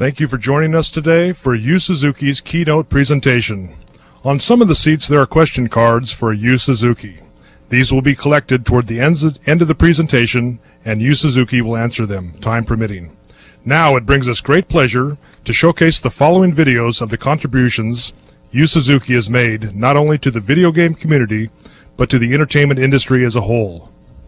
Thank you for joining us today for Yu Suzuki's keynote presentation. On some of the seats there are question cards for Yu Suzuki. These will be collected toward the end of the presentation, and Yu Suzuki will answer them, time permitting. Now it brings us great pleasure to showcase the following videos of the contributions Yu Suzuki has made not only to the video game community, but to the entertainment industry as a whole.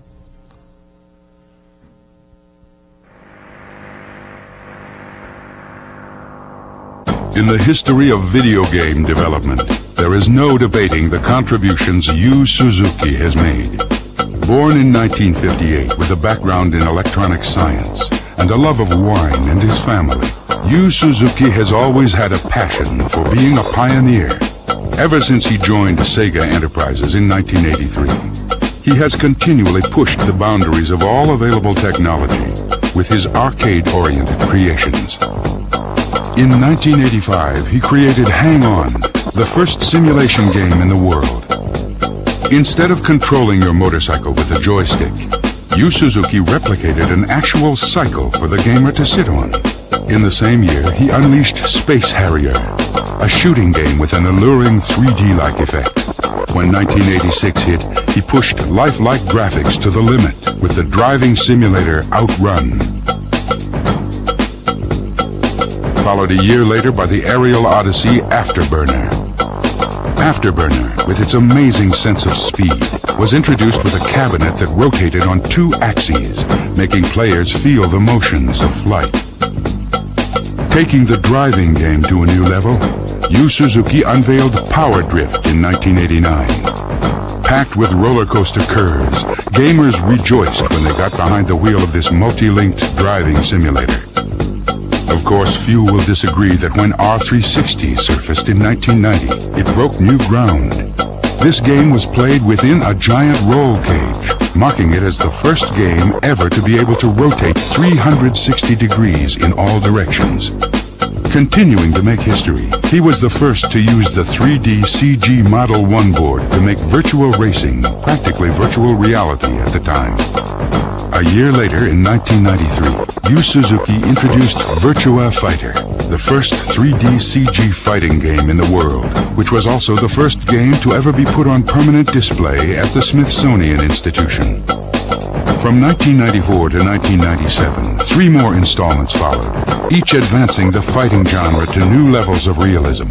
In the history of video game development, there is no debating the contributions Yu Suzuki has made. Born in 1958 with a background in electronic science and a love of wine and his family, Yu Suzuki has always had a passion for being a pioneer. Ever since he joined Sega Enterprises in 1983, he has continually pushed the boundaries of all available technology with his arcade-oriented creations. In 1985, he created Hang On, the first simulation game in the world. Instead of controlling your motorcycle with a joystick, Yu Suzuki replicated an actual cycle for the gamer to sit on. In the same year, he unleashed Space Harrier, a shooting game with an alluring 3D-like effect. When 1986 hit, he pushed lifelike graphics to the limit with the driving simulator Outrun. Followed a year later by the aerial odyssey Afterburner. Afterburner, with its amazing sense of speed, was introduced with a cabinet that rotated on 2 axes, making players feel the motions of flight. Taking the driving game to a new level, Yu Suzuki unveiled Power Drift in 1989. Packed with roller coaster curves, gamers rejoiced when they got behind the wheel of this multi-linked driving simulator. Of course, few will disagree that when R360 surfaced in 1990, it broke new ground. This game was played within a giant roll cage, marking it as the first game ever to be able to rotate 360 degrees in all directions. Continuing to make history, he was the first to use the 3D CG Model 1 board to make virtual racing practically virtual reality at the time. A year later, in 1993, Yu Suzuki introduced Virtua Fighter, the first 3D CG fighting game in the world, which was also the first game to ever be put on permanent display at the Smithsonian Institution. From 1994 to 1997, 3 more installments followed, each advancing the fighting genre to new levels of realism.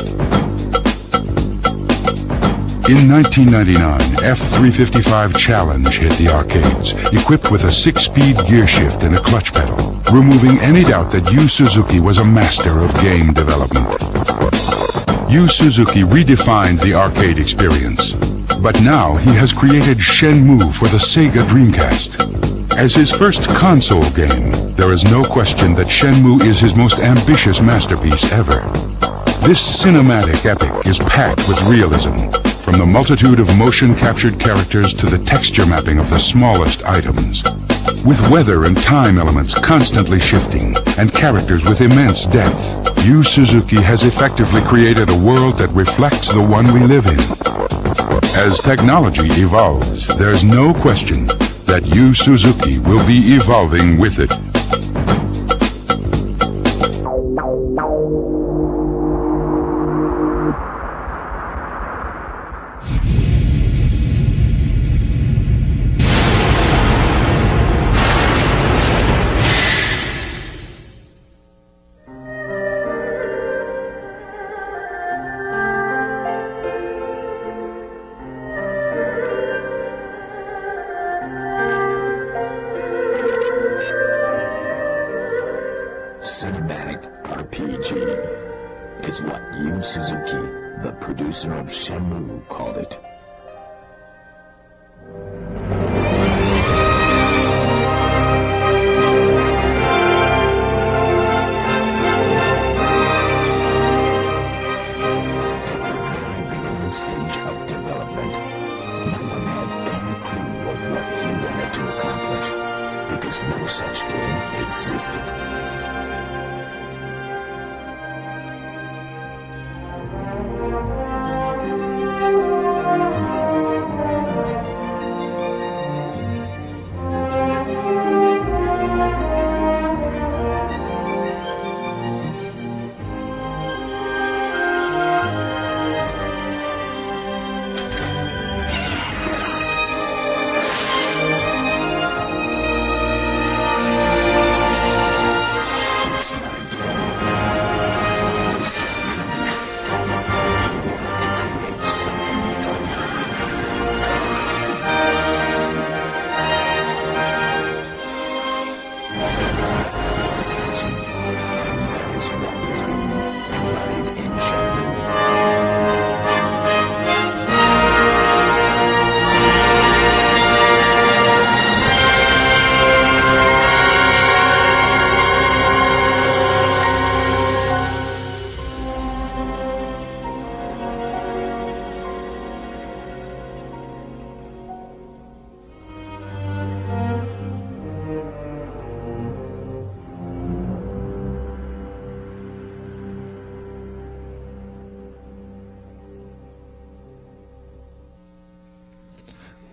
In 1999, F355 Challenge hit the arcades, equipped with a 6-speed gear shift and a clutch pedal, removing any doubt that Yu Suzuki was a master of game development. Yu Suzuki redefined the arcade experience, but now he has created Shenmue for the Sega Dreamcast. As his first console game, there is no question that Shenmue is his most ambitious masterpiece ever. This cinematic epic is packed with realism, from the multitude of motion-captured characters to the texture mapping of the smallest items. With weather and time elements constantly shifting, and characters with immense depth, Yu Suzuki has effectively created a world that reflects the one we live in. As technology evolves, there's no question that Yu Suzuki will be evolving with it. Cinematic RPG is what Yu Suzuki, the producer of Shenmue, called it. At the very beginning stage of development, no one had any clue of what he wanted to accomplish, because no such game existed.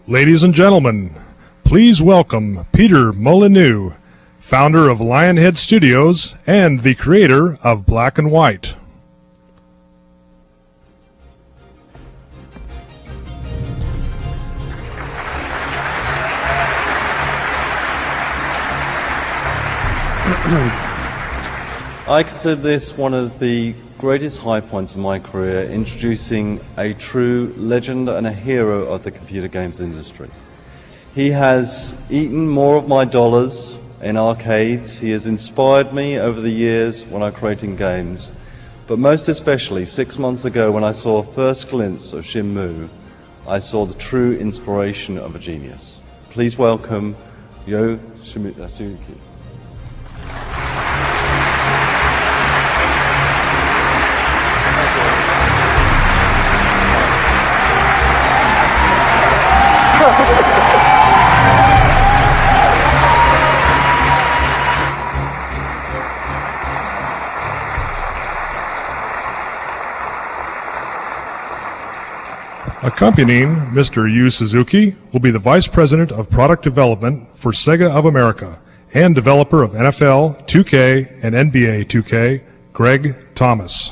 Ladies and gentlemen, please welcome Peter Molyneux, founder of Lionhead Studios and the creator of Black and White. I consider this one of the greatest high points of my career, introducing a true legend and a hero of the computer games industry. He has eaten more of my dollars in arcades. He has inspired me over the years when I'm creating games. But most especially, 6 months ago when I saw a first glimpse of Shenmue, I saw the true inspiration of a genius. Please welcome Yo Suzuki. Accompanying Mr. Yu Suzuki will be the Vice President of Product Development for Sega of America and developer of NFL, 2K, and NBA 2K, Greg Thomas.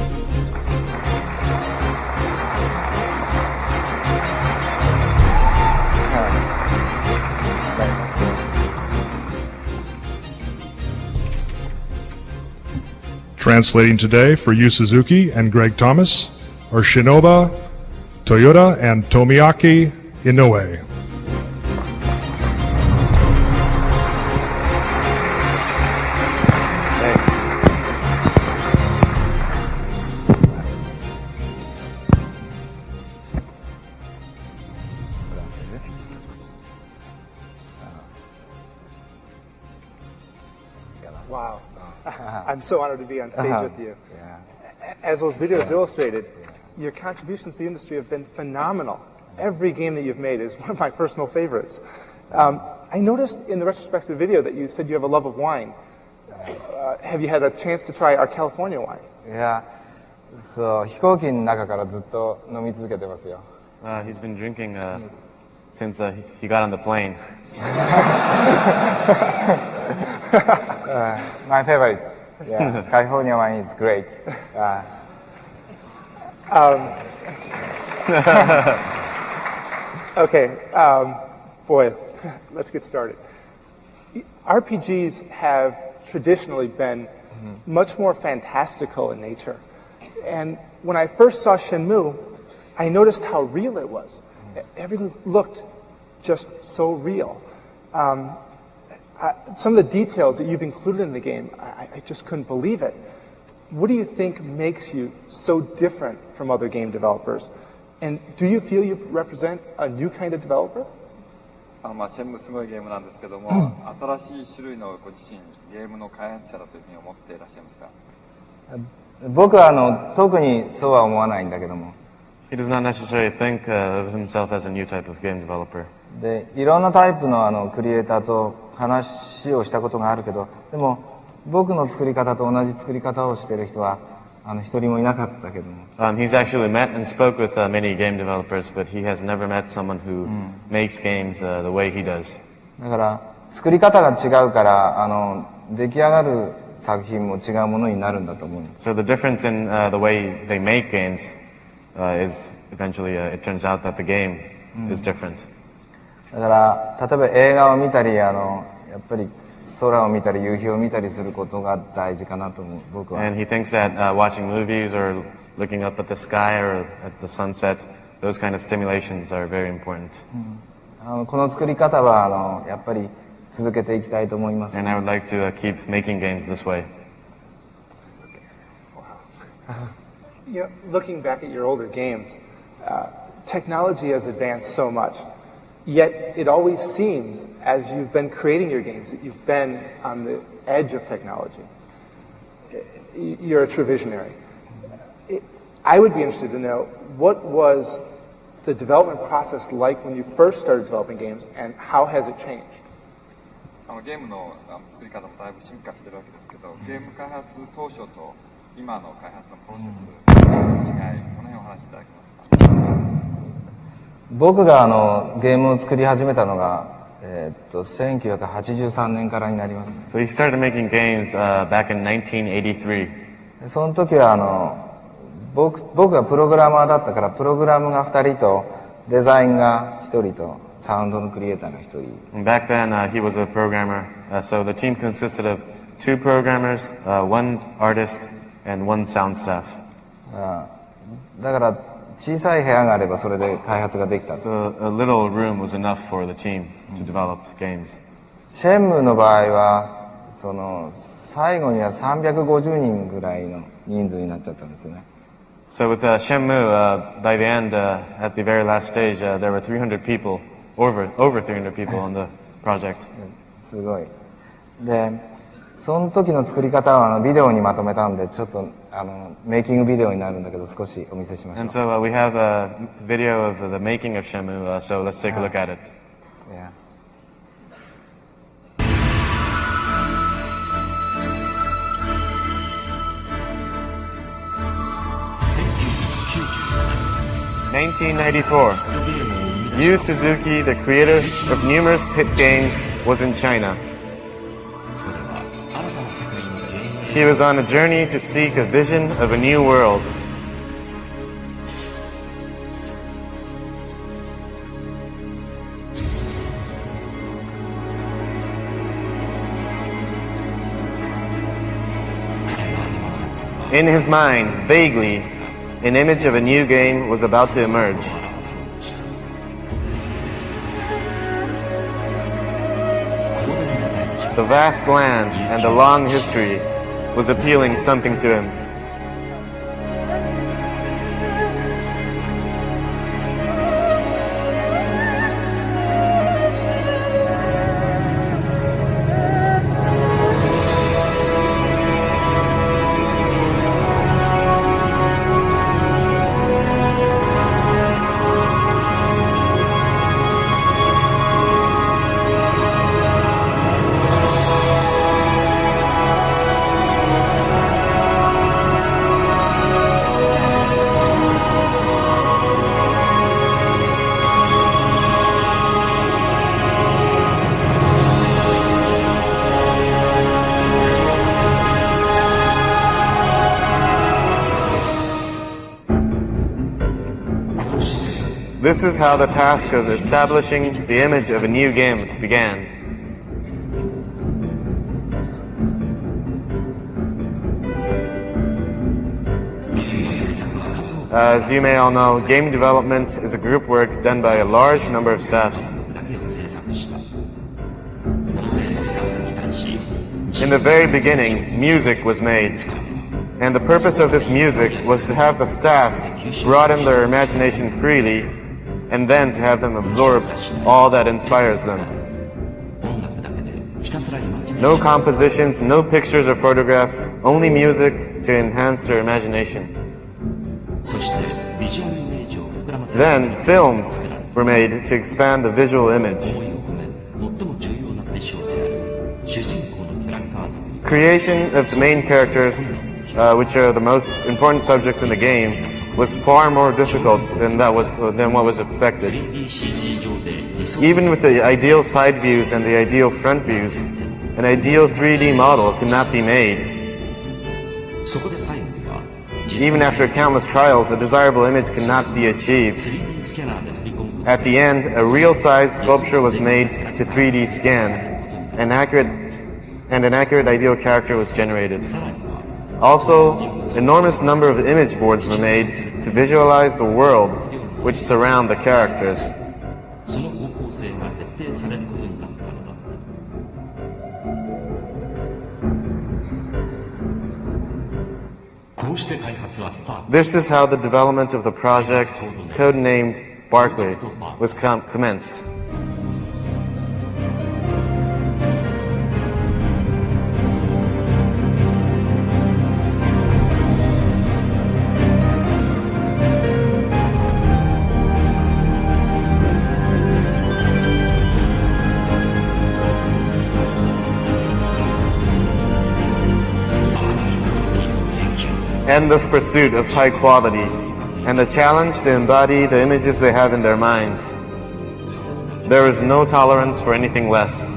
Translating today for Yu Suzuki and Greg Thomas are Shinobu Toyota and Tomoaki Inoue. Wow. I'm so honored to be on stage with you. As those videos illustrated, your contributions to the industry have been phenomenal. Every game that you've made is one of my personal favorites. I noticed in the retrospective video that you said you have a love of wine. Have you had a chance to try our California wine? Yeah. So, 飛行機の中からずっと飲み続けてますよ。 He's been drinking since he got on the plane. My favorite. Yeah, California wine is great. Okay, boy, let's get started. RPGs have traditionally been much more fantastical in nature. And when I first saw Shenmue, I noticed how real it was. Everything looked just so real. Some of the details that you've included in the game, I just couldn't believe it. What do you think makes you so different from other game developers? And do you feel you represent a new kind of developer? シェンムすごいゲームなんですけども、新しい種類のご自身、ゲームの開発者だというふうに思っていらっしゃいますか？ 僕は特にそうは思わないんだけども。 He does not necessarily think of himself as a new type of game developer. で、いろんなタイプのクリエイターと話をしたことがあるけど、でも僕の作り方と同じ作り方をしている人は一人もいなかったけども。 He's actually met and spoke with many game developers, but he has never met someone who makes games the way he does. だから作り方が違うから出来上がる作品も違うものになるんだと思うんです。 So the difference in the way they make games is eventually it turns out that the game is different. だから例えば映画を見たりやっぱり空を見たり夕日を見たりすることが大事かなと思う僕は。 And he thinks that watching movies or looking up at the sky or at the sunset, those kind of stimulations are very important. この作り方はやっぱり続けていきたいと思います。 And I would like to keep making games this way. You know, looking back at your older games, technology has advanced so much. Yet it always seems, as you've been creating your games, that you've been on the edge of technology. You're a true visionary. I would be interested to know, what was the development process like when you first started developing games, and how has it changed? ゲームの作り方もだいぶ進化してるわけですけど、ゲーム開発当初と今の開発のプロセスの違い、この辺をお話しいただけますか？ 僕がゲームを作り始めたのが、1983年からになります。 So he started making games back in 1983. その時は僕がプログラマーだったから、プログラムが2人とデザインが1人とサウンドのクリエイターが1人。 Back then, he was a programmer. So the team consisted of 2 programmers, 1 artist, and 1 sound staff. だから小さい部屋があればそれで開発ができた。 So a little room was enough for the team to develop games. シェンムーの場合は最後には350人ぐらいの人数になっちゃったんですよね。 So with Shenmue, by the end, at the very last stage, there were 300 people, over 300 people on the project. すごい。で、その時の作り方はビデオにまとめたんで、ちょっとメイキングビデオになるんだけど、少しお見せしましょう。 And so we have a video of the making of Shenmue, so let's take a look at it. Yeah. In 1994, Yu Suzuki, the creator of numerous hit games, was in China. He was on a journey to seek a vision of a new world. In his mind, vaguely, an image of a new game was about to emerge. The vast land and the long history was appealing something to him. This is how the task of establishing the image of a new game began. As you may all know, game development is a group work done by a large number of staffs. In the very beginning, music was made. And the purpose of this music was to have the staffs broaden their imagination freely, and then to have them absorb all that inspires them. No compositions, no pictures or photographs, only music to enhance their imagination. Then films were made to expand the visual image. Creation of the main characters, which are the most important subjects in the game, was far more difficult than what was expected. Even with the ideal side views and the ideal front views, an ideal 3D model could not be made. Even after countless trials, a desirable image could not be achieved. At the end, a real-size sculpture was made to 3D scan, and an accurate ideal character was generated. Also, enormous number of image boards were made to visualize the world which surround the characters. This is how the development of the project, codenamed Barclay, was commenced. Endless pursuit of high quality and the challenge to embody the images they have in their minds. There is no tolerance for anything less.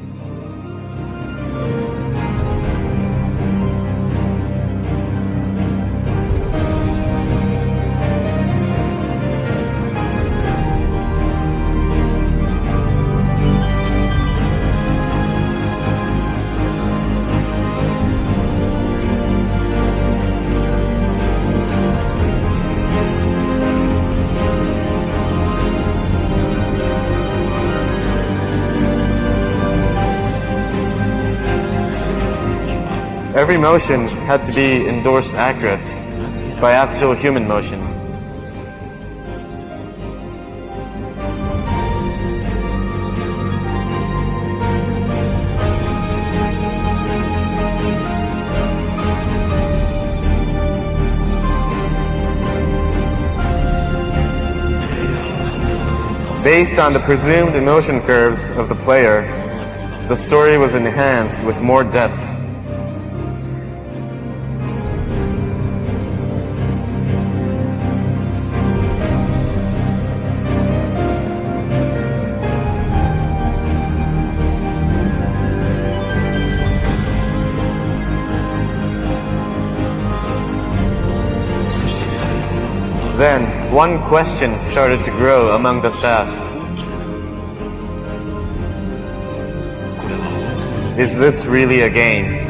Every motion had to be endorsed accurate by actual human motion. Based on the presumed emotion curves of the player, the story was enhanced with more depth. Then, one question started to grow among the staffs. Is this really a game?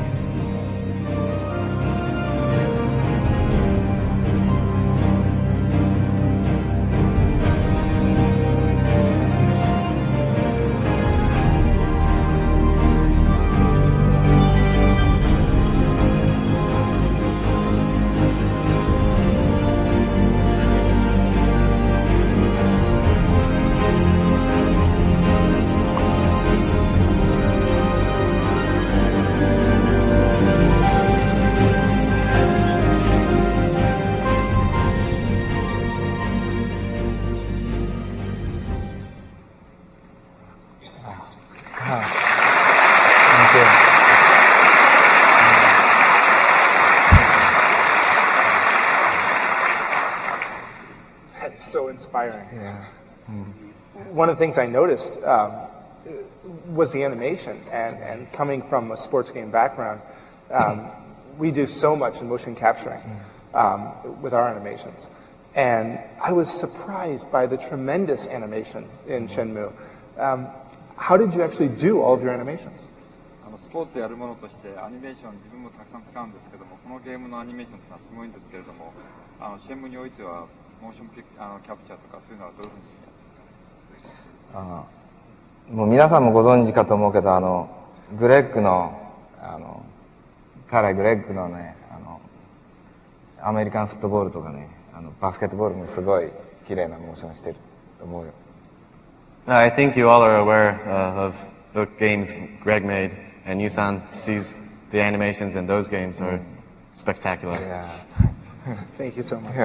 That is so inspiring. Yeah. One of the things I noticed was the animation, and coming from a sports game background, we do so much in motion capturing with our animations. And I was surprised by the tremendous animation in Shenmue. How did you actually do all of your animations? スポーツやるものとしてアニメーション自分もたくさん使うんですけども、このゲームのアニメーションというのはすごいんですけれども、シェンムにおいてはモーションキャプチャーとかそういうのはどういうふうにやってますか？ もう皆さんもご存知かと思うけど、グレッグの彼グレッグのね、アメリカンフットボールとかね、バスケットボールもすごい綺麗なモーションしてると思うよ。 I think you all are aware of the games Greg made, and Yusan sees the animations in those games are spectacular. Yeah. Thank you so much.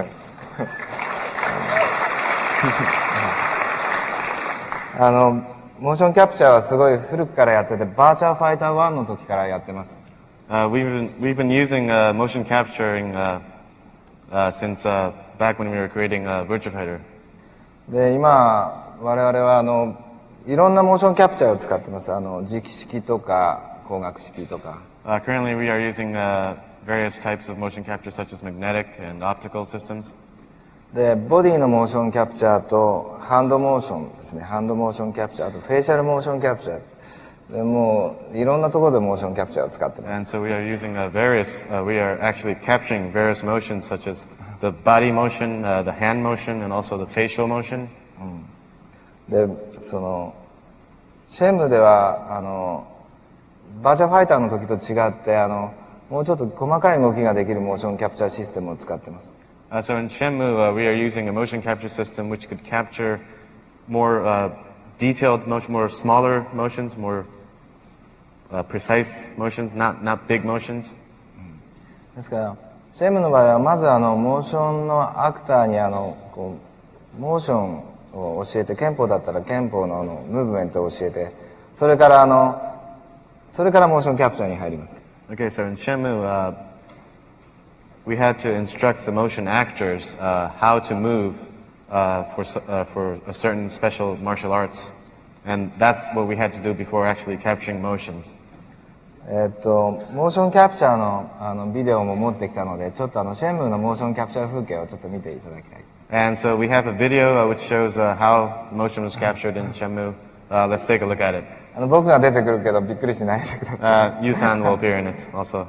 モーションキャプチャーはすごい古くからやってて、バーチャーファイター1の時からやってます。 We've been using motion capturing since back when we were creating Virtua Fighter. で、今我々はいろんなモーションキャプチャーを使ってます。磁気式とか光学式とか。 Currently, we are using various types of motion capture, such as magnetic and optical systems. で、ボディのモーションキャプチャーとハンドモーションですね。ハンドモーションキャプチャー、あとフェイシャルモーションキャプチャー。でもういろんなところでモーションキャプチャーを使ってます。 And so we are using we are actually capturing various motions, such as the body motion, the hand motion, and also the facial motion. で、シェンムではバーチャファイターの時と違ってもうちょっと細かい動きができるモーションキャプチャーシステムを使ってます。 So in Shenmue, we are using a motion capture system which could capture more detailed motion, more smaller motions, more precise motions, not big motions. ですからシェンムの場合はまずモーションのアクターにモーションを教えて、憲法だったら憲法のムーブメントを教えて、それからモーションキャプチャーに入ります。 Okay, so in Shenmue, we had to instruct the motion actors how to move for a certain special martial arts. And that's what we had to do before actually capturing motions. モーションキャプチャーのビデオも持ってきたので、ちょっとシェンムーのモーションキャプチャー風景をちょっと見ていただきたい。 And so we have a video which shows how motion was captured in Shenmue. Let's take a look at it. 僕が出てくるけどびっくりしないでください。 Yu-san will appear in it also.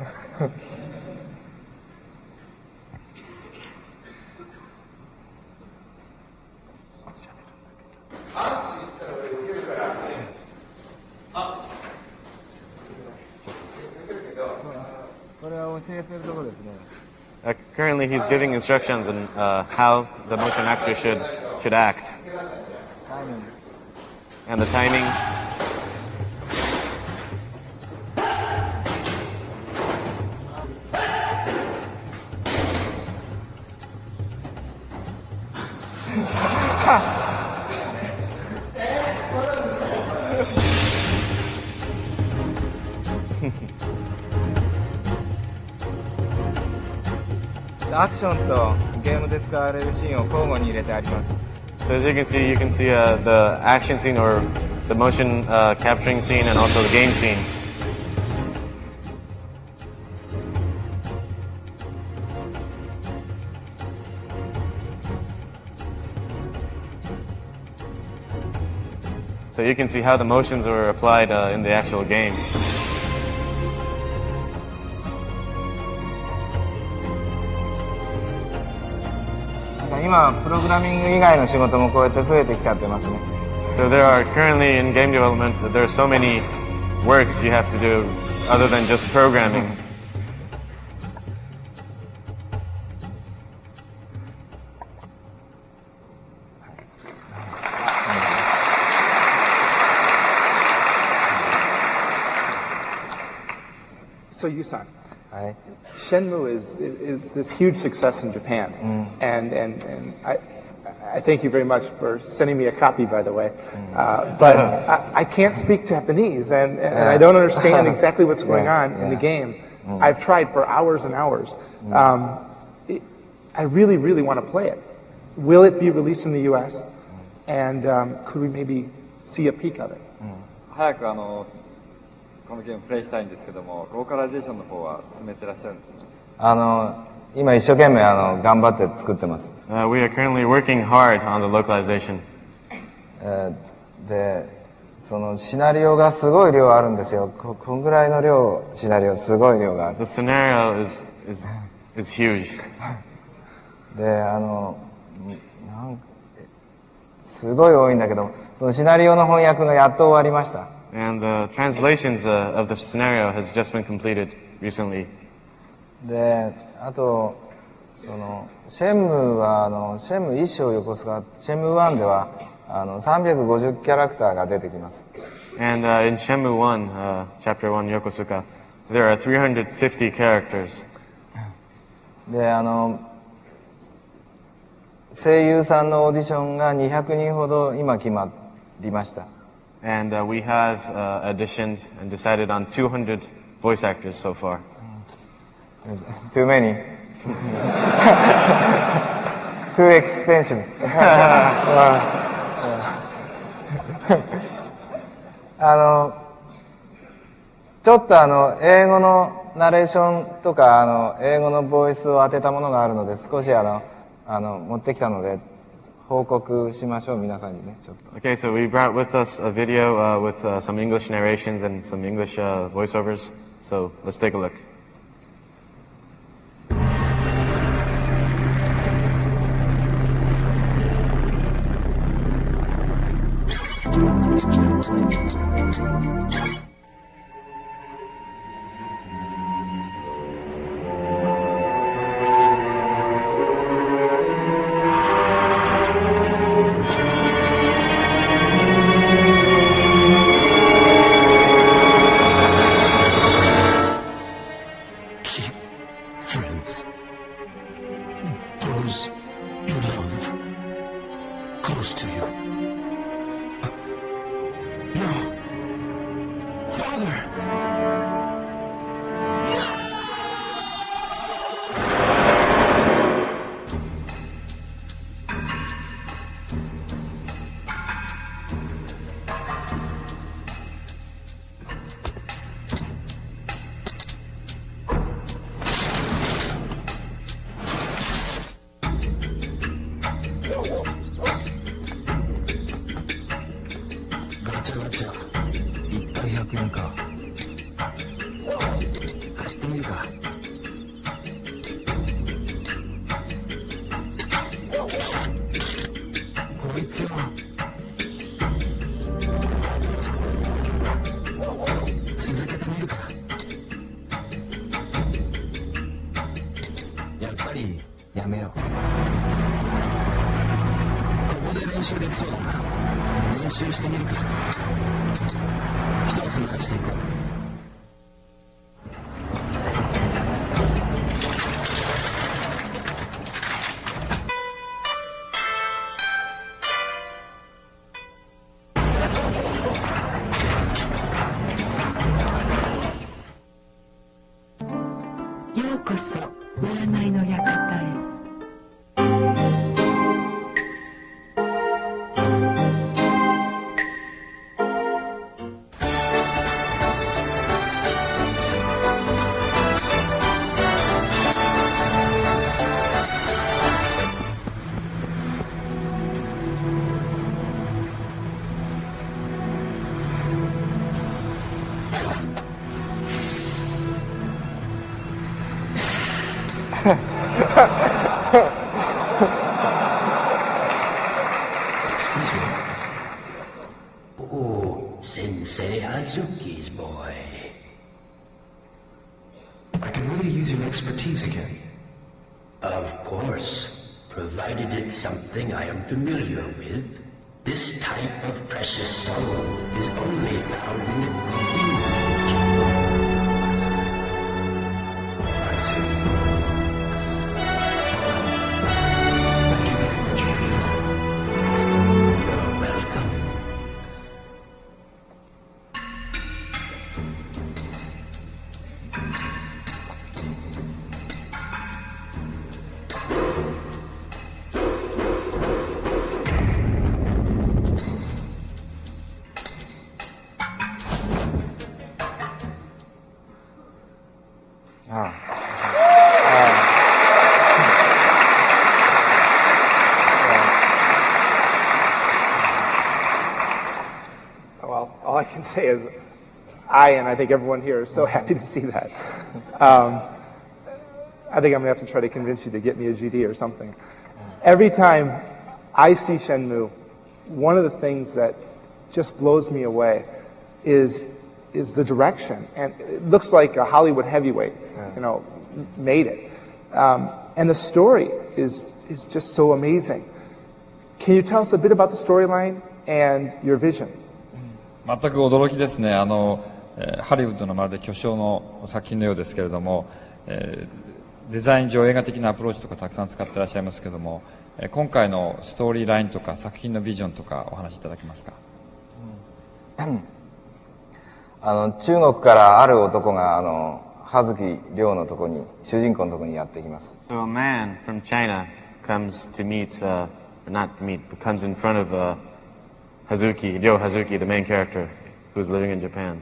これは教えてるところですね。 Currently, he's giving instructions on how the motion actor should act. And the timing. So as you can see the action scene or the motion capturing scene and also the game scene. So you can see how the motions were applied in the actual game. 今プログラミング以外の仕事もこうやって増えてきちゃってますね。 So there are currently in game development there are so many works you have to do other than just programming. So Yu-san, Shenmue is this huge success in Japan, and I thank you very much for sending me a copy, by the way. But I can't speak Japanese, and I don't understand exactly what's going on in the game. I've tried for hours and hours. I really, really want to play it. Will it be released in the U.S.? And could we maybe see a peek of it? 早くこのゲームプレイしたいんですけども、ローカライゼーションの方は進めてらっしゃるんですね。 今一生懸命頑張って作ってます。 We are currently working hard on the localization. で、そのシナリオがすごい量あるんですよ。こんぐらいの量、シナリオすごい量がある。 The scenario is huge. ですごい多いんだけど、そのシナリオの翻訳がやっと終わりました。 And the translations of the scenario has just been completed recently. で、あとそのシェンムーはシェンムー1章横須賀、シェンムー1では350キャラクターが出てきます。 And in Shenmue 1, Chapter 1, Yokosuka, there are 350 characters. で、声優さんのオーディションが200人ほど今決まりました。 And we have auditioned and decided on 200 voice actors so far. Too many. Too expensive. ちょっと英語のナレーションとか英語のボイスを当てたものがあるので少し持ってきたので報告しましょう皆さんにねちょっと。 Okay, so we brought with us a video with some English narrations and some English voiceovers. So let's take a look. それできそうだな。練習してみるか。一つ鳴らしていこう。 ようこそ占いの館へ。 Excuse me. Oh, Sensei Hazuki's boy. I could really use your expertise again. Of course, provided it's something I am familiar with. This type of precious stone is only found in the Green region. I see. Thank you very much for this. You're welcome. Well, all I can say is and I think everyone here is so happy to see that. I think I'm going to have to try to convince you to get me a GD or something. Every time I see Shenmue, one of the things that just blows me away is the direction. And it looks like a Hollywood heavyweight, made it. And the story is just so amazing. Can you tell us a bit about the storyline and your vision? 全く驚きですね。ハリウッドのまるで巨匠の作品のようですけれども、デザイン上映画的なアプローチとかたくさん使っていらっしゃいますけれども、今回のストーリーラインとか作品のビジョンとかお話しいただけますか。 中国からある男が葉月亮のとこに主人公のとこにやってきます。 So a man from China comes to meet, not meet, but comes in front of Ryo Hazuki, the main character, who's living in Japan.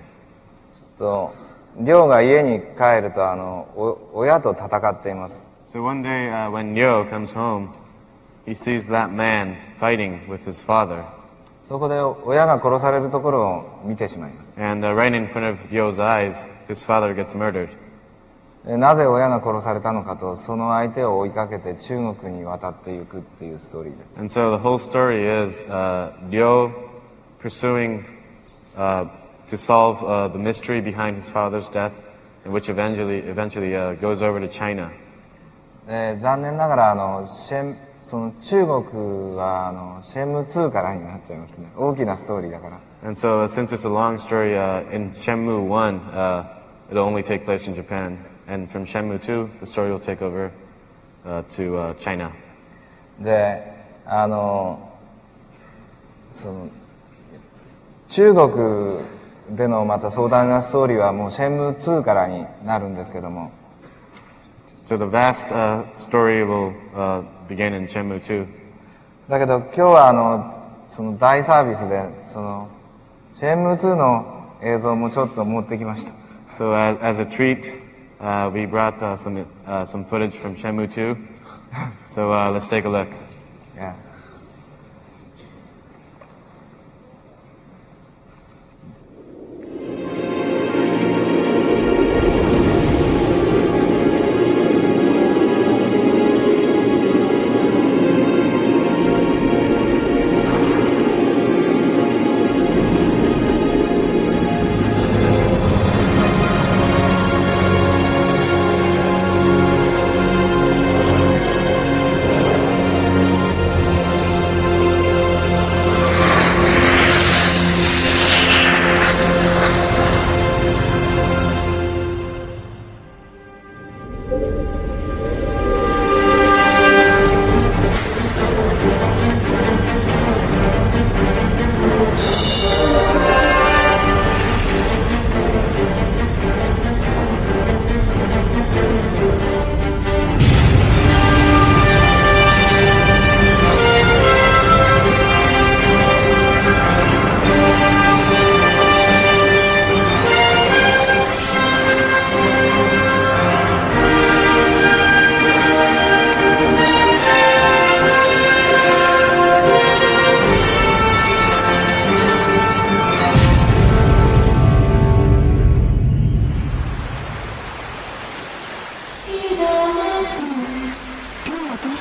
亮が家に帰ると親と戦っています。 So one day, when Ryo comes home, he sees that man fighting with his father. そこで親が殺されるところを見てしまいます。 And right in front of Ryo's eyes, his father gets murdered. なぜ親が殺されたのかと、その相手を追いかけて中国に渡っていくっていうストーリーです。 And so the whole story is Ryo pursuing to solve the mystery behind his father's death, and which eventually goes over to China. 残念ながらその中国はシェンムー2からになっちゃいますね。大きなストーリーだから。 And so since it's a long story, in Shenmue 1, it'll only take place in Japan. And from Shenmue 2, the story will take over to China. で、その中国でのまた壮大なストーリーはもうシェンムー2からになるんですけども。 So the vast story will begin in Shenmue 2. だけど今日はその大サービスでそのシェンムー2の映像もちょっと持ってきました。 So as a treat, we brought some footage from Shenmue 2. So let's take a look. Yeah.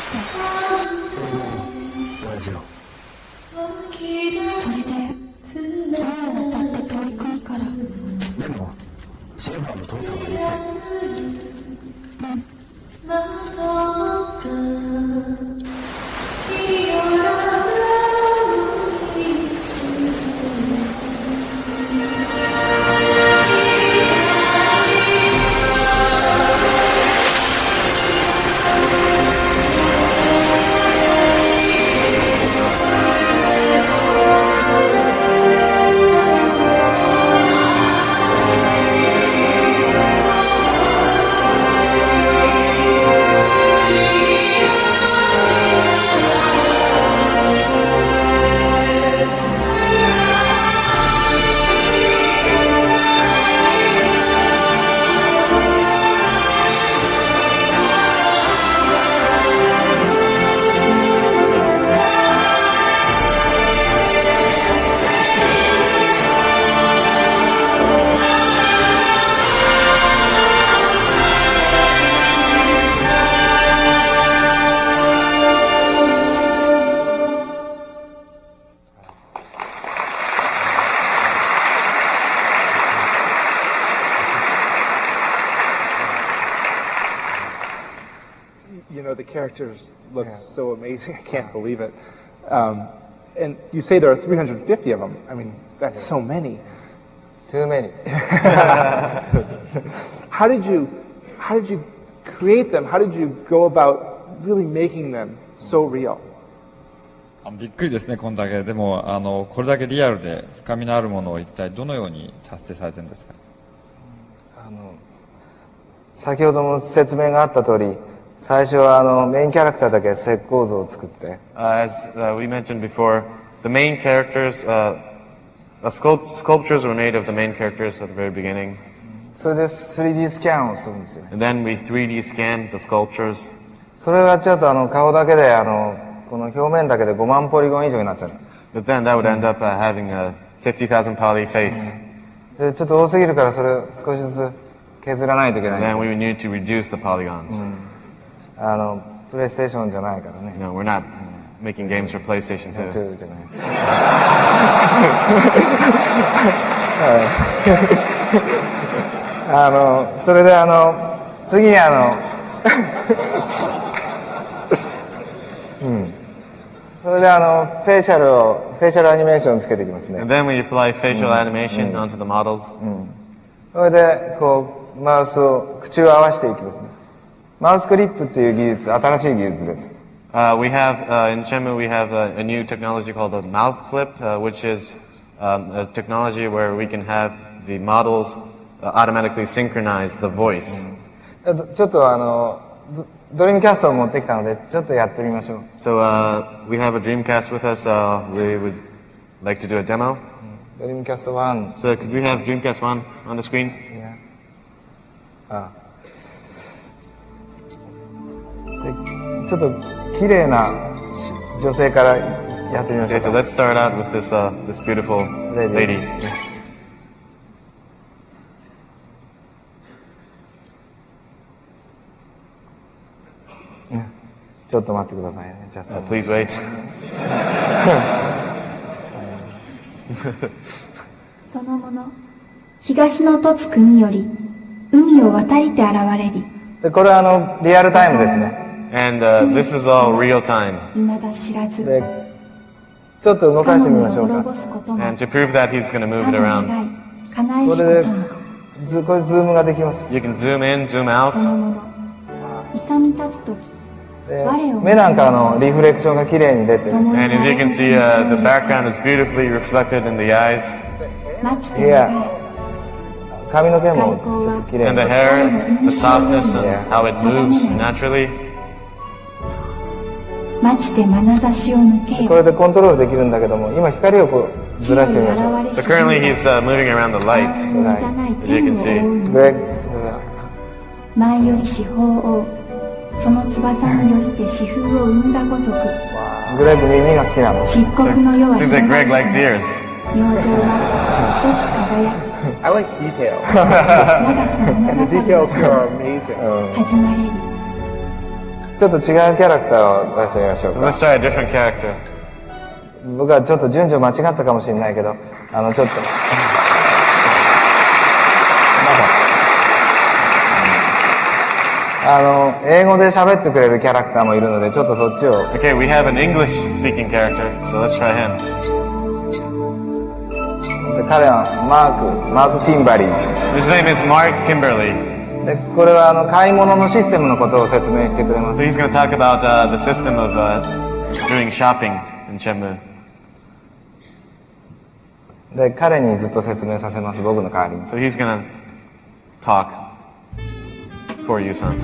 して。 親父の。 それでどう渡って遠い国から。 でもシェーファーの父さんは生きてる。 You know, the characters look so amazing. I can't believe it. And you say there are 350 of them. I mean, that's so many. Too many. How did you create them? How did you go about really making them so real? びっくりですね、こんだけ。でもこれだけリアルで深みのあるものを一体どのように達成されてるんですか？ 先ほども説明があった通り、最初はメインキャラクターだけ石膏像を作って。 As we mentioned before, the main characters, sculptures were made of the main characters at the very beginning. それで 3D スキャンをするんですよ。 And then we 3D scanned the sculptures. それをやっちゃうと顔だけでこの表面だけで5万ポリゴン以上になっちゃう。 But then that would end up having a 50,000 poly face. でちょっと多すぎるからそれを少しずつ削らないといけない。 And then we would need to reduce the polygons. プレイステーションじゃないからね。 No, we're not making games for PlayStation 2. じゃない。それで次にそれでフェイシャルアニメーションをつけていきますね。 And then we apply facial animation onto the models. それでこうマウスを口を合わせていきますね。マウスクリップっていう技術、新しい技術です。 We have in Shenmue we have a new technology called a mouth clip, which is a technology where we can have the models automatically synchronize the voice. ちょっとドリームキャストを持ってきたのでちょっとやってみましょう。 So we have a Dreamcast with us. We would like to do a demo. ドリームキャスト1。 So could we have Dreamcast 1 on the screen? Yeah. でちょっと綺麗な女性からやってみましょう。 Okay, so let's start out with this this beautiful lady. ちょっと待ってくださいね。 Please wait. そのもの東の凸国より海を渡りて現れり。 でこれはリアルタイムですね。 And this is all real time. 未だ知らず。 でちょっと動かしてみましょうか。 And to prove that, he's going to move it around. これでこれズームができます。 You can zoom in, zoom out. そのもの勇み立つとき。 目なんかリフレクションが綺麗に出てる。 And as you can see, the background is beautifully reflected in the eyes. 髪の毛もちょっと綺麗。 And the hair, the softness, and how it moves naturally. 待ちて眼差しを抜けよ。 これでコントロールできるんだけども、今光をこうずらしてみましょう。 So currently he's moving around the light, as you can see. 前より四方をその翼によりて四風を生んだごとく。 グレッグ耳が好きなの。 漆黒の世は Seems like Greg likes ears. 明星は一つ輝き。 I like details. And the details here are amazing. 始まれり。 ちょっと違うキャラクターを出してみましょう So か。 let's try a different character. 僕はちょっと順序間違ったかもしれないけど、ちょっと。英語で喋ってくれるキャラクターもいるので、ちょっとそっちを。 Okay, we have an English-speaking character, so let's try him. で彼はマーク・キンバリー。 His name is Mark Kimberly. で、これは買い物のシステムのことを説明してくれま So す。 he's going to talk about the system of doing shopping in Shenmue. で、彼にずっと説明させます、僕の代わりに。 So he's going to talk for you, son.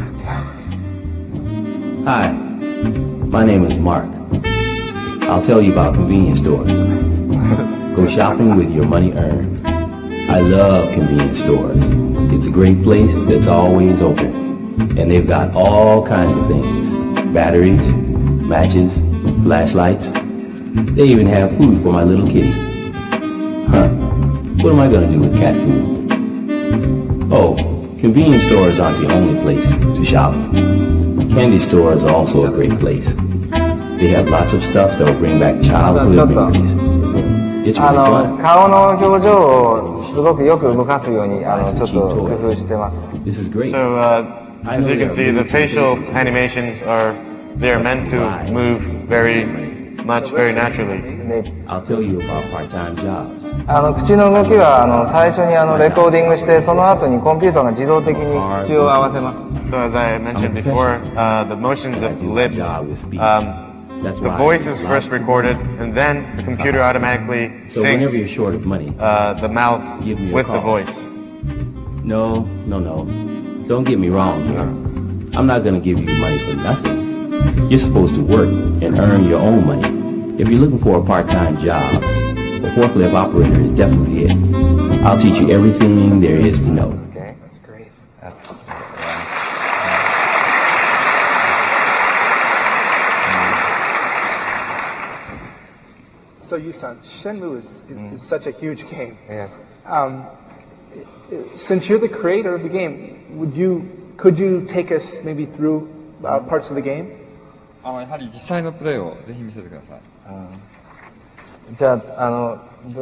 Hi, my name is Mark. I'll tell you about convenience stores. Go shopping with your money earned. I love convenience stores. It's a great place that's always open. And they've got all kinds of things. Batteries, matches, flashlights. They even have food for my little kitty. Huh, what am I gonna do with cat food? Oh, convenience stores aren't the only place to shop. Candy stores are also a great place. They have lots of stuff that will bring back childhood memories. It's really fun. 顔の表情をすごくよく動かすようにちょっと工夫してます。 This is great. So, as you can see, the facial animations they are meant to move very naturally. I'll tell you about part-time jobs. 口の動きは最初にレコーディングして、その後にコンピューターが自動的に口を合わせます。 So as I mentioned before, the motions of the lips, the voice is first recorded, and then the computer automatically So whenever syncs you're short of money, the mouth give me a with the call. voice. No. Don't get me wrong here. I'm not gonna give you money for nothing. You're supposed to work and earn your own money. If you're looking for a part-time job, a forklift operator is definitely it. I'll teach you everything there is to know. Okay, that's great. That's So, Yusan, Shenmue is such a huge game. yes. Since you're the creator of the game, could you take us maybe through parts of the game? やはり実際のプレイをぜひ見せてください。 じゃあ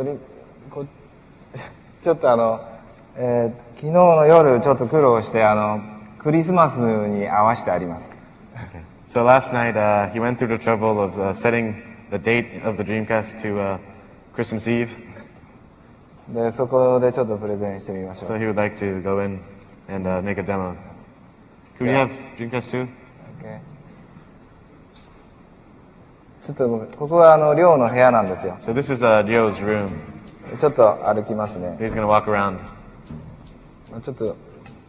ちょっと昨日の夜ちょっと苦労してクリスマスに合わせてあります。 So last night, he went through the trouble of setting the date of the Dreamcast to Christmas Eve. で、そこでちょっとプレゼンしてみましょ So う。 he would like to go in and make a demo. Could we have Dreamcast 2? Okay. ちょっとここは寮の部屋なんですよ。 So this is Ryo's room. ちょっと歩きますね So。he's going to walk around. ちょっと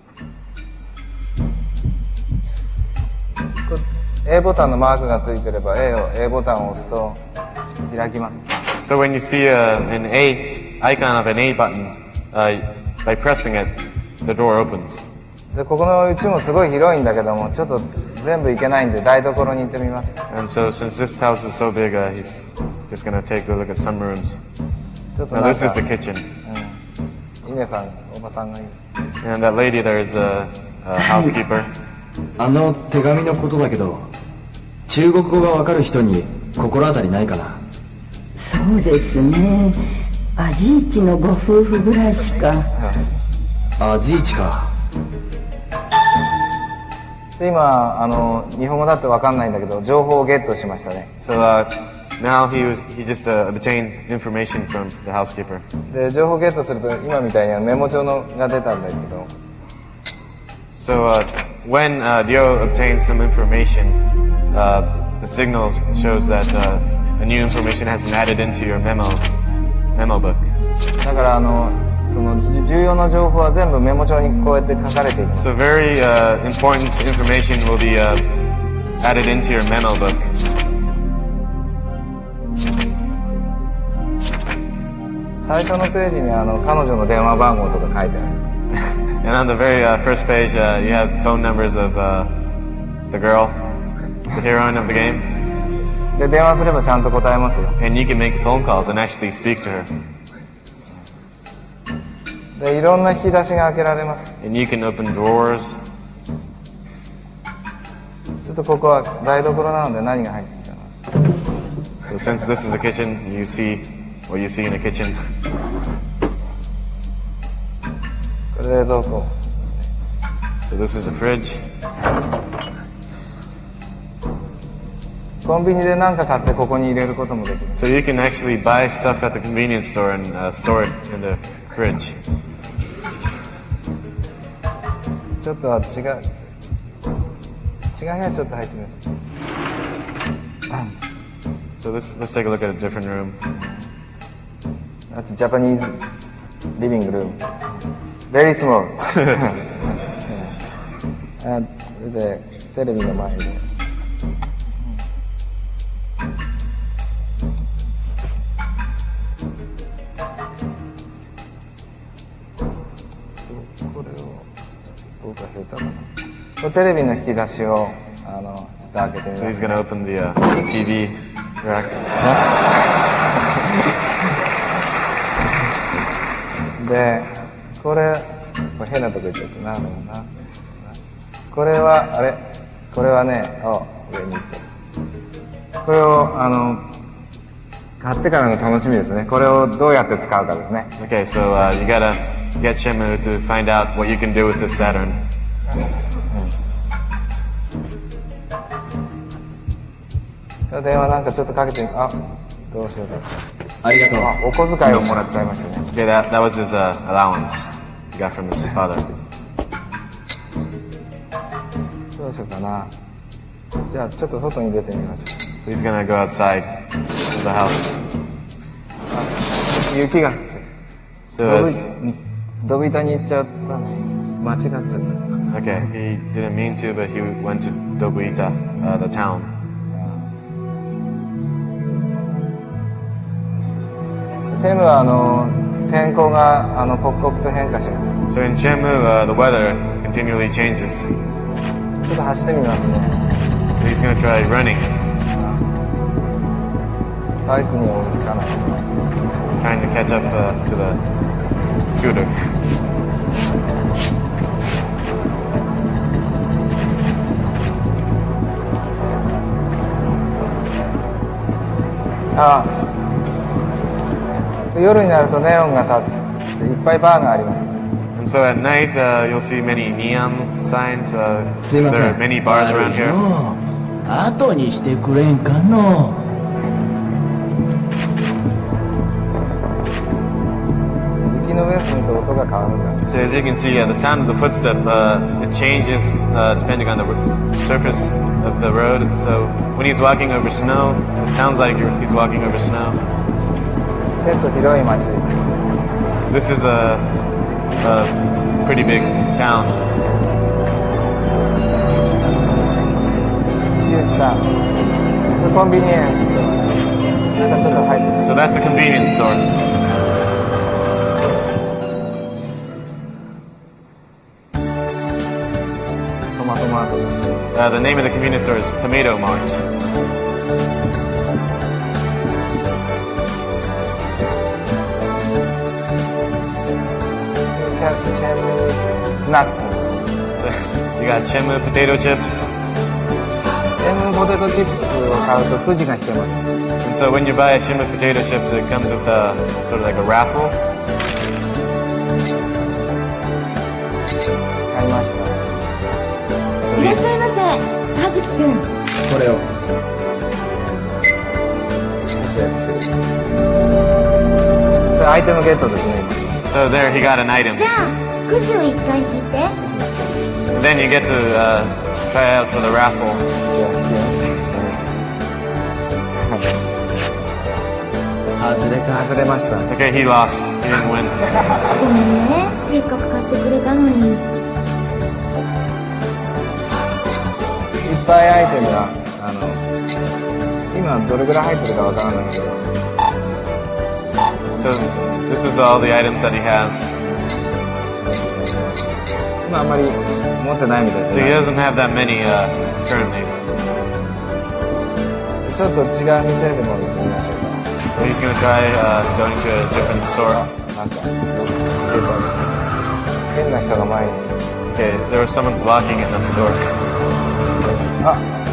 A ボタンのマークがついてれば A ボタンを押すと開きます。 So when you see an A icon of an A button, by pressing it, the door opens. で、ここのうちもすごい広いんだけども、ちょっと全部行けないんで台所に行ってみます。 And so since this house is so big, he's just going to take a look at some rooms. ちょっと Now なん this is the か、 kitchen. 稲さん、おばさんがいる。 And that lady there is a housekeeper. 手紙のことだけど、中国語がわかる人に心当たりないかな。 そうですね。アジーチのご夫婦ぐらいしか。 アジーチか。 で、今日本語だってわかんないんだけど、情報をゲットしましたね。 So now he just obtained information from the housekeeper. で、情報をゲットすると今みたいにメモ帳が出たんだけど。 So when Ryo obtains some information, the signal shows that a new information has been added into your memo book. だからその重要な情報は全部メモ帳にこうやって書かれています。 So very important information will be added into your memo book. 最初のページに彼女の電話番号とか書いてあるんです。 And on the very first page, you have phone numbers of the girl, the heroine of the game. で、電話すればちゃんと答えますよ。 And you can make phone calls and actually speak to her. で、いろんな引き出しが開けられます。 And you can open drawers. ちょっっとここは台所なので何が入ってるかな。 So since this is a kitchen, you see what you see in a kitchen. これ冷蔵庫。 So this is the fridge. コンビニで何か買ってここに入れることもできる。 So you can actually buy stuff at the convenience store and store it in the fridge. ちょっとは違う部屋ちょっと入ってみます。 So let's take a look at a different room. That's a Japanese living room. Very small. それでテレビの前で。テレビの引き出しをちょっと開けてみます。 So he's gonna open the TV rack. で、これ変なとこ行っちゃったな。これはこれはね、上に行っちゃう。これを買ってからの楽しみですね。これをどうやって使うかですね。 Okay, so you gotta get Shenmue to find out what you can do with this Saturn. 電話なんかちょっとかけてどうしようか。 ありがとう。 お小遣いをもらっちゃいましたね。 Okay, that was his allowance he got from his father. どうしようかな。じゃあちょっと外に出てみましょう。 So he's gonna go outside of the house. 雪が降って。 So ドビタに行っちゃったね。ちょっと間違っちゃった。 Okay, he didn't mean to, but he went to Dobuita, the town. シェムは天候が刻々と変化します。 So in Shenmue, the weather continually changes. ちょっと走ってみますね。 So he's gonna try running. バイクに追いつかない。 Trying to catch up to the scooter. 夜になるとネオンが立っていっぱいバーがあります。 And so at night, you'll see many neon signs. すいませ There ん。 are many bars around here. 後にしてくれんかの。 雪の上を踏むと音が変わるんだ。 So as you can see, the sound of the footstep, it changes depending on the surface of the road. So when he's walking over snow, it sounds like he's walking over snow. 結構広い街です。 This is a pretty big town. コンビニエンス。なんかちょっと入ってる。 So that's the convenience store. トマトマートです。 The name of the convenience store is Tomato Mart. シェムスナックです。 So you got Shenmue potato chips. シェムポテトチップスを買うとくじが引けます。 And so when you buy a Shenmue potato chips, it comes with sort of like a raffle. 買いました。 So いらっ these, しゃいませ、葉月くん。 これを。 それアイテムゲットですね。 so there he got an item. じゃあ、くじを一回引いて。 And then you get to try out for the raffle. 外れました。 Okay, he lost. He didn't win. ごめんね、せっかく買ってくれたのに。 いっぱいアイテムが今どれぐらい入ってるかわからないけど。 So this is all the items that he has. 今あんまり持ってないみたいです So he ね。 doesn't have that many currently. ちょっと違う店でも行ってみましょうか。 So he's gonna try going to a different store. なんか変な人が前に。 Okay, there was someone blocking it on the door. あ、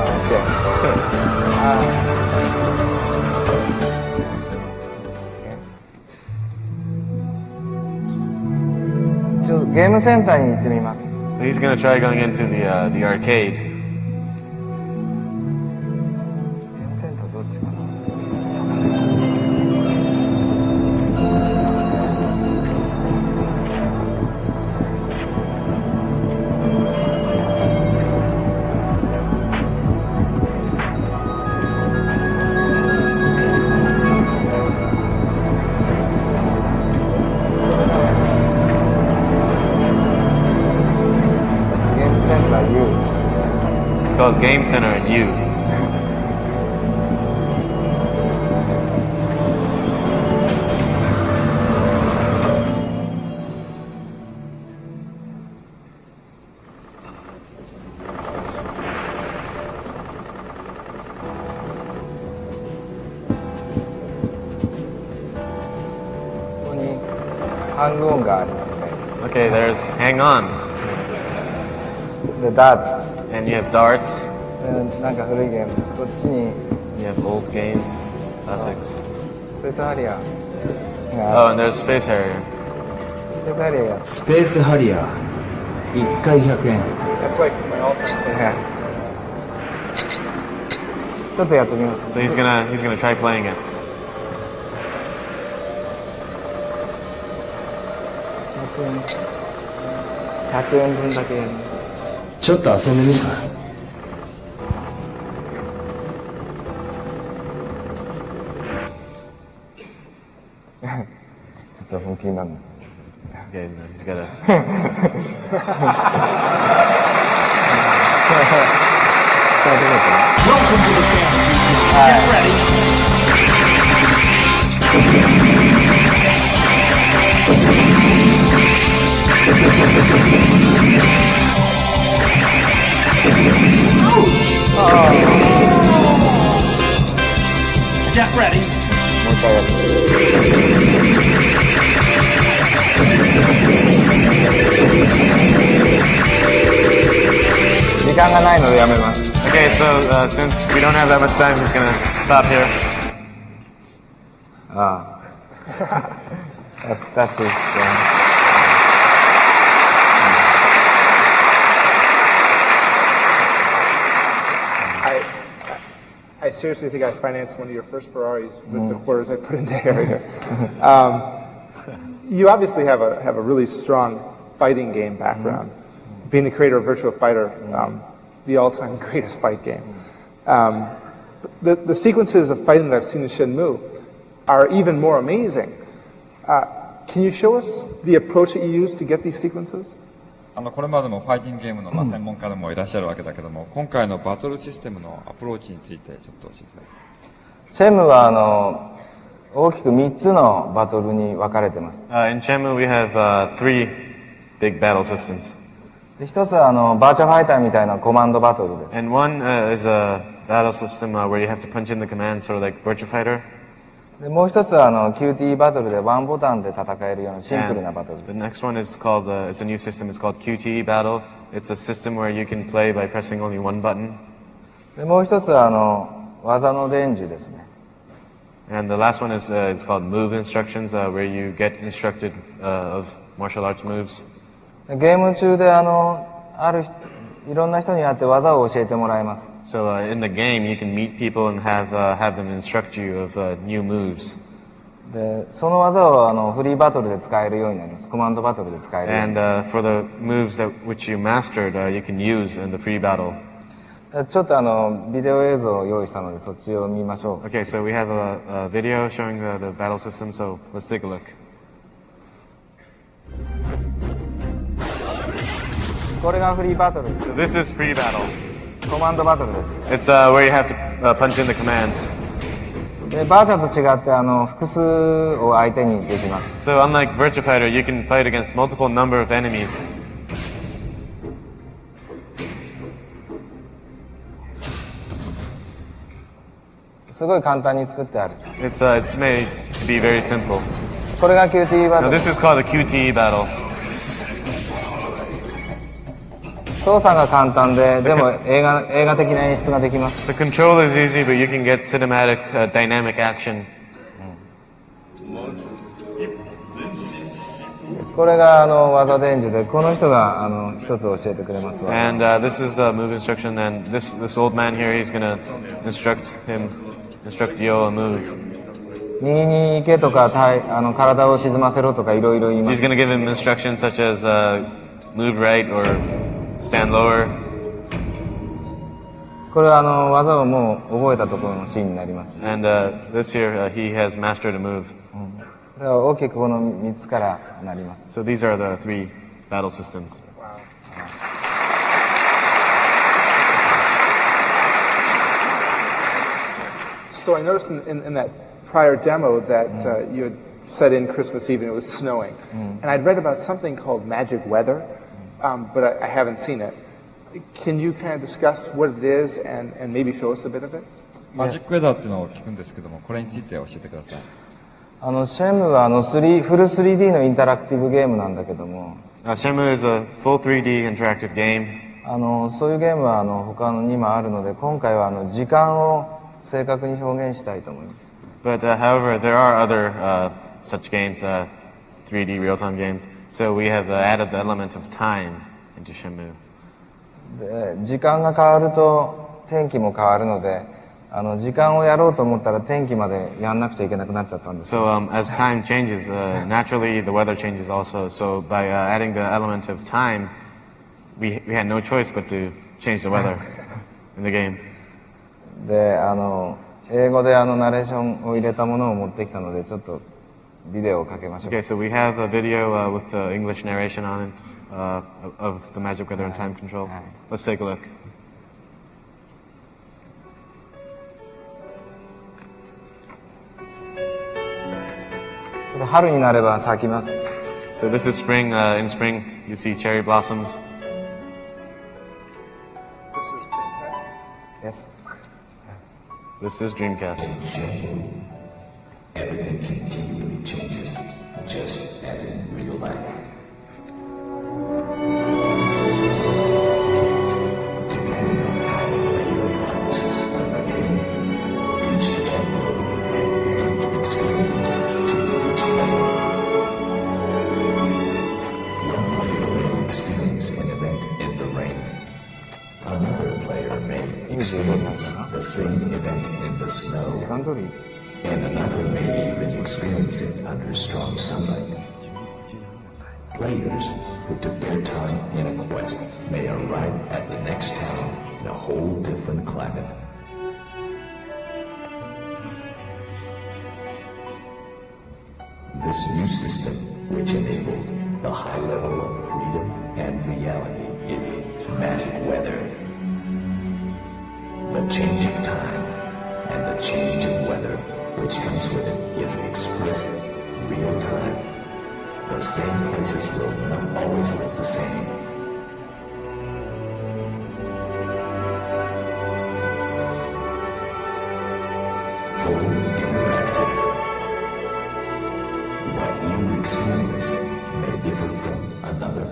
ちょっとゲームセンターに行ってみます。 So he's going to try going into the arcade. ゲームセンターどっちかな。 It's called Game Center and U. Okay, there's Hang On. The darts. And you have darts. なんか古いゲームです。こっちに You have old games, classics. スペースハリアー。 Oh, and there's Space Harrier. スペースハリアーや。 スペースハリアー1回100円。 That's like my all-time favorite. ちょっとやってみます。 So he's gonna try playing it. 100円分だけやります。 ちょっと遊んでみるか。 ちょっと本気になるの。 Yeah, he's gotta. Welcome to the family. Get ready. Get ready. もう一回やる。時間がないのでやめます。 Okay, so since we don't have that much time, he's gonna stop here. That's it. I seriously think I financed one of your first Ferraris with the quarters I put into Harrier. You obviously have a really strong fighting game background, being the creator of Virtua Fighter, the all-time greatest fight game. The sequences of fighting that I've seen in Shenmue are even more amazing. Can you show us the approach that you used to get these sequences? これまでもファイティングゲームの専門家でもいらっしゃるわけだけども、今回のバトルシステムのアプローチについてちょっと教えてください。 シェムは大きく3つのバトルに分かれてます。 In Shenmue, we have 3 big battle systems. 一つはバーチャファイターみたいなコマンドバトルです。 And one is a battle system where you have to punch in the commands, sort of like Virtua Fighter. でもう一つはQTE バトルでワンボタンで戦えるようなシンプルなバトルです。 The next one is called, it's a new system, it's called QTE Battle. It's a system where you can play by pressing only one button. でもう一つは技の伝授ですね。 And the last one is it's called Move Instructions, where you get instructed of martial arts moves. ゲーム中でいろんな人に会って技を教えてもらいます。 So in the game, you can meet people and have them instruct you of new moves. でその技をフリーバトルで使えるようになります。コマンドバトルで使えるように。 And for the moves which you mastered, you can use in the free battle. ちょっとビデオ映像を用意したのでそっちを見ましょう。 Okay, so we have a video showing the battle system, so let's take a look. これがフリーバトルです。 So this is free battle. コマンドバトルです。 It's where you have to punch in the commands. でバーチャと違って複数を相手にできます。 So unlike Virtua Fighter, you can fight against multiple number of enemies. すごい簡単に作ってある。 It's made to be very simple. これが QTE バト Now ル。 this is called a QTE battle. 操作が簡単で、でも映画的な演出ができます。 The control is easy, but you can get cinematic, dynamic action. これが技伝授で、この人が一つ教えてくれます。 And this is the move instruction, and this old man here, he's gonna instruct Yo a move. 右に行けとか、体を沈ませろとかいろいろ言います。 He's gonna give him instructions such as move right or stand lower. これは技をもう覚えたところのシーンになります。 And this here, he has mastered a move. だから大きくこの3つからなります。 So these are the 3 battle systems. Wow. So I noticed in that prior demo that you had said in Christmas Eve and it was snowing. And I'd read about something called magic weather, but I haven't seen it. Can you kind of discuss what it is and maybe show us a bit of it? マジックウェダーっていうのを聞くんですけども、これについて教えてください。 シェムはフル 3D のインタラクティブゲームなんだけども、 Shenmue is a full 3D interactive game. そういうゲームは他にもあるので、今回は時間を正確に表現したいと思います。 But however, there are other such games, 3D real-time games. So we have added the element of time into Shenmue. で、時間が変わると天気も変わるので、時間をやろうと思ったら天気までやんなくちゃいけなくなっちゃったんです。 So as time changes, naturally the weather changes also. So by adding the element of time, we had no choice but to change the weather in the game. で、英語でナレーションを入れたものを持ってきたので、ちょっとビデオをかけましょう。 Okay, so we have a video with the English narration on it of the magic weather and time control. Let's take a look. これ春になれば咲きます。 So this is spring. In spring, you see cherry blossoms. Yes. This is Dreamcast. Everything continually changes, just as in real life. Depending on how the player progresses in the game, each event will be a unique experience to each player. One player may experience an event in the rain. Another player may experience the same event in the snow. And another may even experience it under strong sunlight. Players who took their time in a quest may arrive at the next town in a whole different climate. This new system, which enabled the high level of freedom and reality, is magic weather. The change of time and the change of weather which comes with it is expressed real time. The same places will not always look the same. Full interactive. What you experience may differ from another.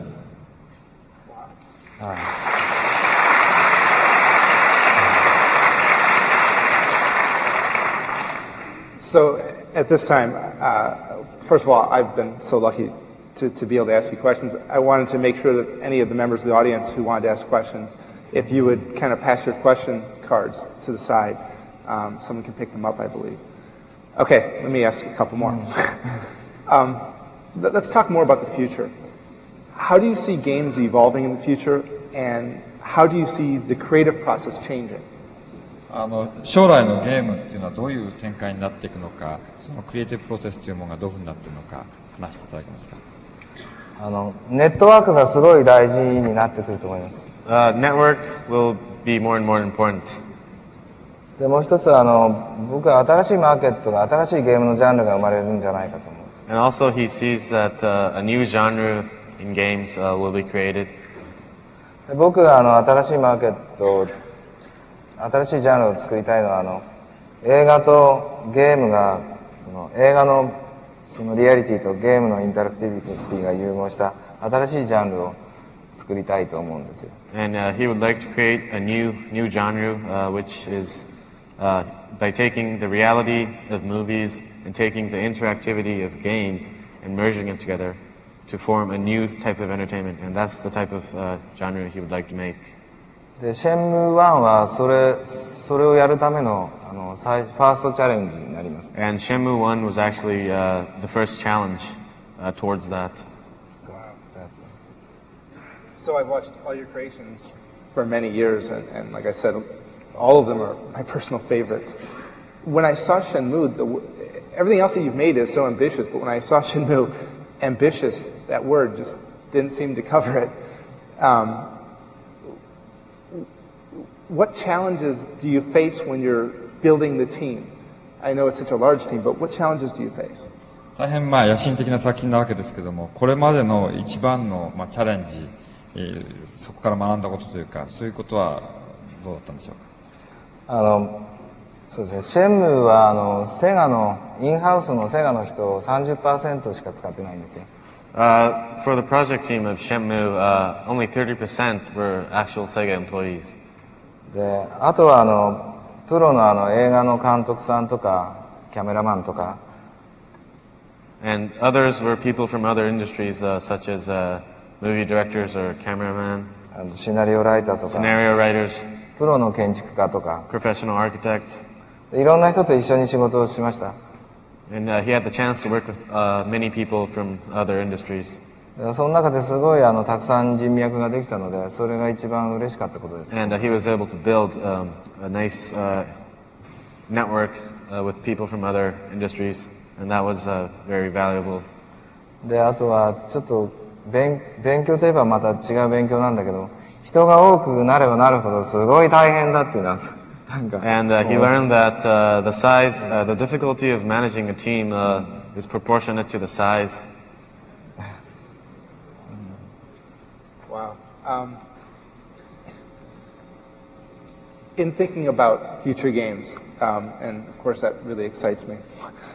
So at this time, first of all, I've been so lucky to be able to ask you questions. I wanted to make sure that any of the members of the audience who wanted to ask questions, if you would kind of pass your question cards to the side, someone can pick them up, I believe. Okay, let me ask a couple more. Let's talk more about the future. How do you see games evolving in the future, and how do you see the creative process changing? 将来のゲームっていうのはどういう展開になっていくのか、そのクリエイティブプロセスというものがどういうふうになっているのか話していただけますか。 ネットワークがすごい大事になってくると思います。 Network will be more and more important. でもう一つ僕は新しいマーケットが新しいゲームのジャンルが生まれるんじゃないかと思う。 And also he sees that a new genre in games will be created. 僕が新しいマーケット、新しいジャンルを作りたいのは映画とゲームが映画のそのリアリティとゲームのインタラクティビティが融合した新しいジャンルを作りたいと思うんですよ。 And he would like to create a new genre, which is by taking the reality of movies and taking the interactivity of games and merging it together to form a new type of entertainment. And that's the type of genre he would like to make. で、シェンムー1はそれをやるためのファーストチャレンジになります。 And Shenmue 1 was actually the first challenge towards that. So I've watched all your creations for many years, and like I said, all of them are my personal favorites. When I saw Shenmue, everything else that you've made is so ambitious, but when I saw Shenmue, ambitious, that word just didn't seem to cover it. What challenges do you face when you're building the team? I know it's such a large team, but what challenges do you face? 大変野心的な作品なわけですけども、これまでの一番のチャレンジ、そこから学んだことというか、そういうことはどうだったんでしょうか。 そうですね。シェンムーはセガのインハウスのセガの人 30% しか使ってないんですよ。 For the project team of Shenmue, only 30% were actual Sega employees. で、あとはプロの映画の監督さんとかキャメラマンとか。 And others were people from other industries, such as movie directors or cameramen. シナリオライターとか。 Scenario writers. プロの建築家とか。 Professional architects. いろんな人と一緒に仕事をしました。 And he had the chance to work with many people from other industries. その中ですごいたくさん人脈ができたので、それが一番嬉しかったことです。 And he was able to build a nice network with people from other industries, and that was very valuable. で、あとはちょっと勉強といえばまた違う勉強なんだけど、人が多くなればなるほどすごい大変だっていうのは。 And he learned that the size, the difficulty of managing a team is proportionate to the size. Wow. In thinking about future games, and of course that really excites me,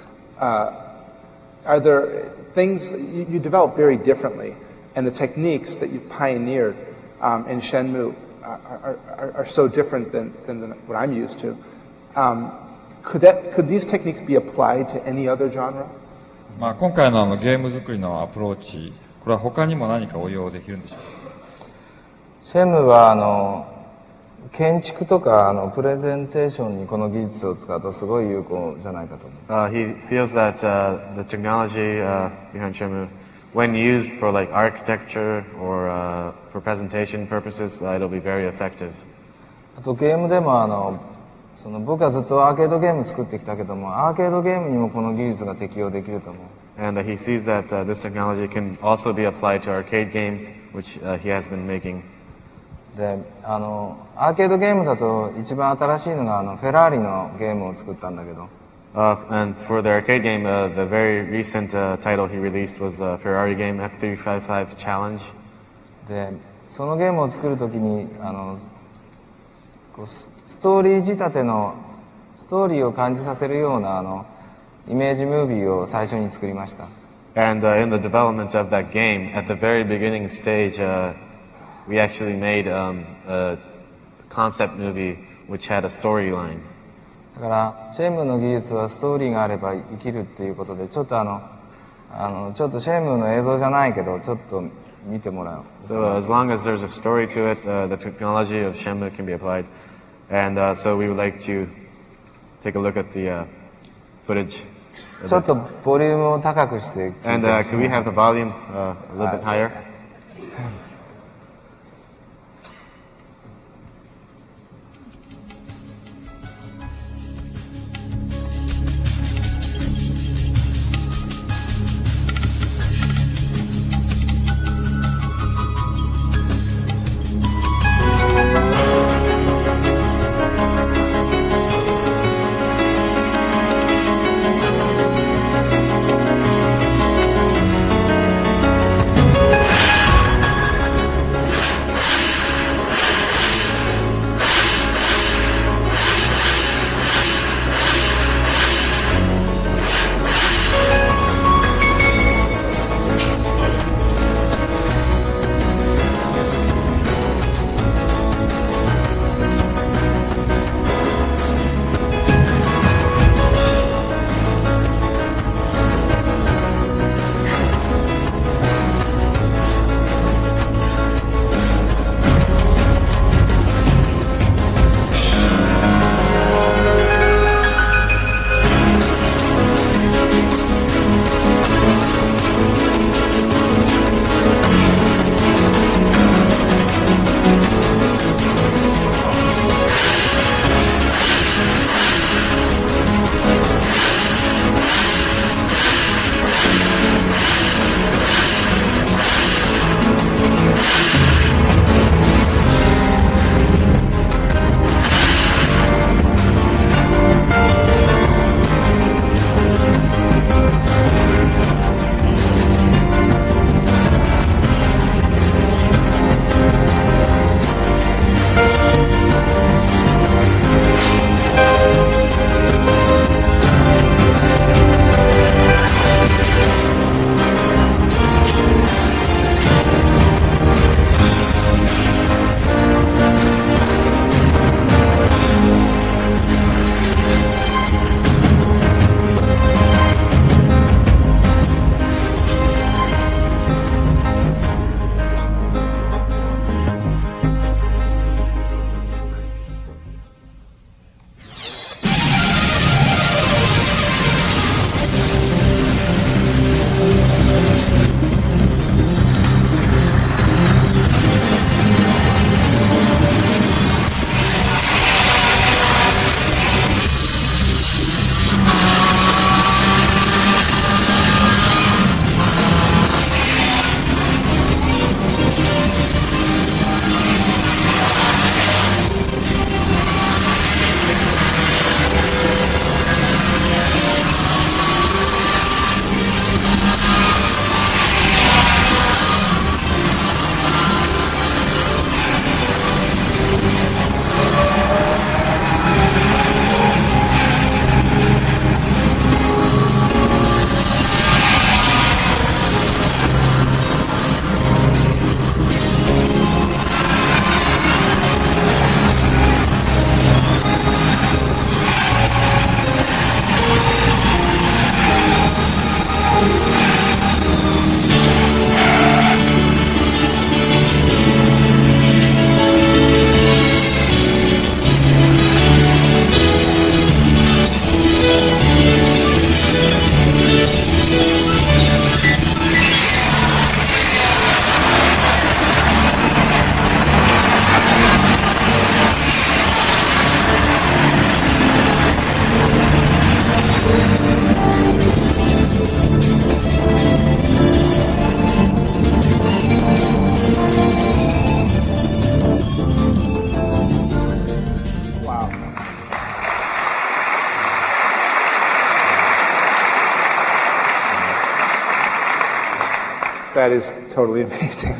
are there things that you develop very differently, and the techniques that you've pioneered in Shenmue are so different than what I'm used to. Could these techniques be applied to any other genre? 今回のゲーム作りのアプローチ、これは他にも何か応用できるんでしょうか。 シェムは建築とかプレゼンテーションにこの技術を使うとすごい有効じゃないかと思う。 He feels that the technology behind Shenmue, when used for like architecture or for presentation purposes, it'll be very effective. あとゲームでも僕はずっとアーケードゲーム作ってきたけども、アーケードゲームにもこの技術が適用できると思う。 And he sees that this technology can also be applied to arcade games, which he has been making. で、アーケードゲームだと一番新しいのがフェラーリのゲームを作ったんだけど。 And for the arcade game, the very recent title he released was a Ferrari game, F355 Challenge. で、そのゲームを作るときにストーリー仕立てのストーリーを感じさせるようなイメージムービーを最初に作りました。 And in the development of that game, at the very beginning stage, we actually made a concept movie which had a storyline. だからシェムの技術はストーリーがあれば生きるっていうことで、ちょっとちょっとシェムの映像じゃないけどちょっと見てもらう。 So as long as there's a story to it, the technology of Shenmue can be applied. And so we would like to take a look at the footage. ちょっとボリュームを高くして。 And can we have the volume a little bit higher? That is totally amazing.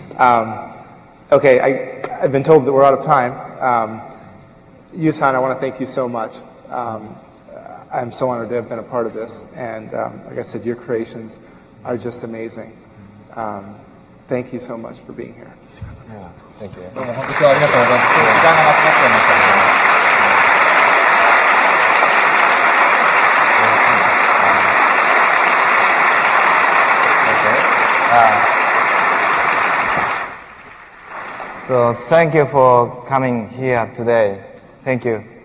Okay, I've been told that we're out of time. Yusan, I want to thank you so much. I'm so honored to have been a part of this. And like I said, your creations are just amazing. Thank you so much for being here. Yeah, thank you. どうも本当に今日はありがとうございます。時間がなくなっちゃいましたけど。 So thank you for coming here today. Thank you.